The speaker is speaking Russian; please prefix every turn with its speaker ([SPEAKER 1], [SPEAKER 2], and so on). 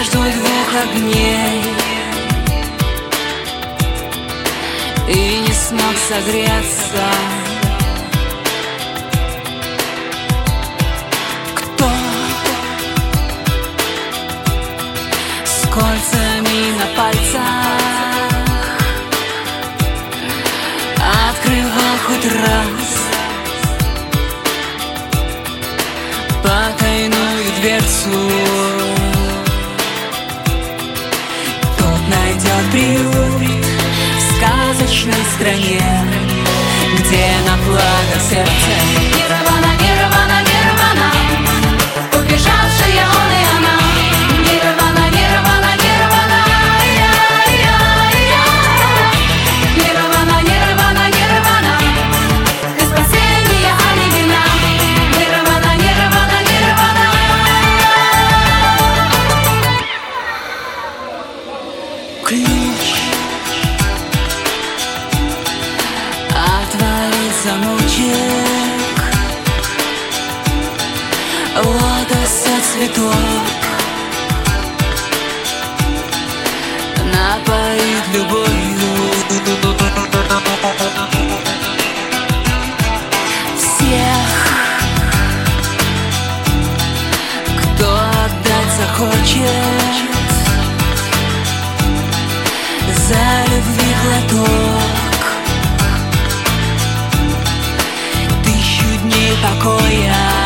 [SPEAKER 1] между двух огней и не смог согреться. Кто с кольцами на пальцах открывал хоть раз потайную дверцу, тот найдет приют в сказочной стране, где на флагах сердце Нирвана, Нирвана, Нирвана, убежавшая он и она. Нирвана, Нирвана, Нирвана, Нирвана, Нирвана, Нирвана, без спасения, а не вина. Нирвана, Нирвана, Нирвана. Ключ отворит замочек, лотоса цветок напоит любовью всех, кто отдать захочет за любви глоток. 1000 дней покоя